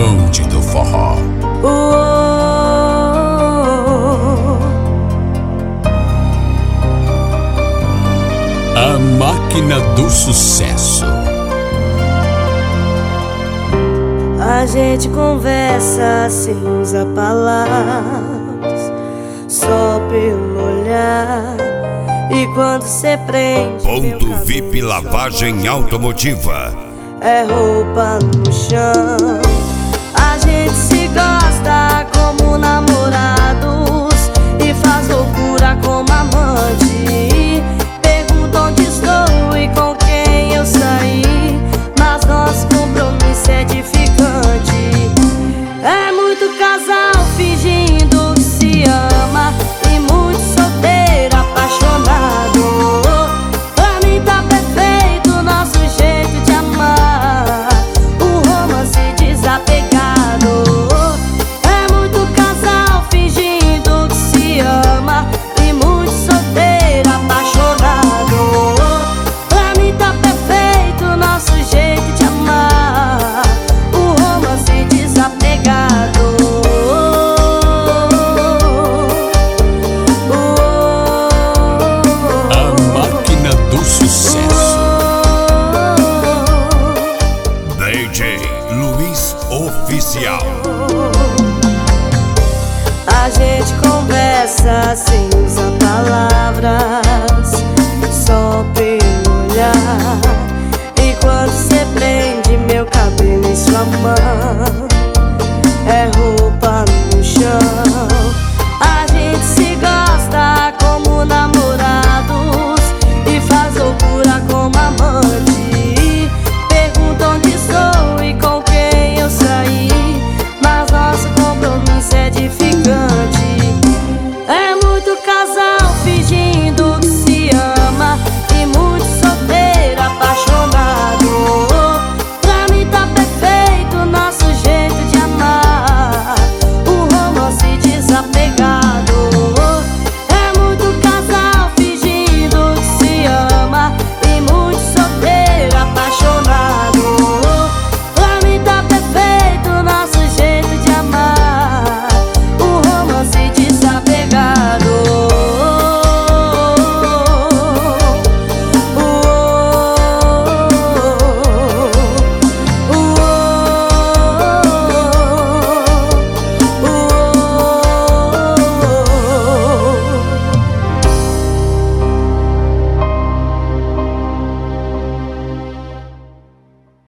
bonde do forró. A máquina do sucesso. A gente conversa sem usar palavras, só pelo olhar. E quando cê prende Ponto VIP Lavagem Automotiva. é roupa no chão. A gente se gosta como namorados e faz loucura como amante. Pergunta onde estou e com quem eu saí, mas nosso compromisso é edificante. É muito casal fingindo que se ama e muito solteiro apaixonado. Pra mim tá perfeito nosso jeito de amar, um romance desapegado. É muito casal fingindo que se ama e muito solteiro apaixonado. Pra mim tá perfeito nosso jeito de amar, um romance desapegado. A máquina do sucesso. DJ Luiz Oficial.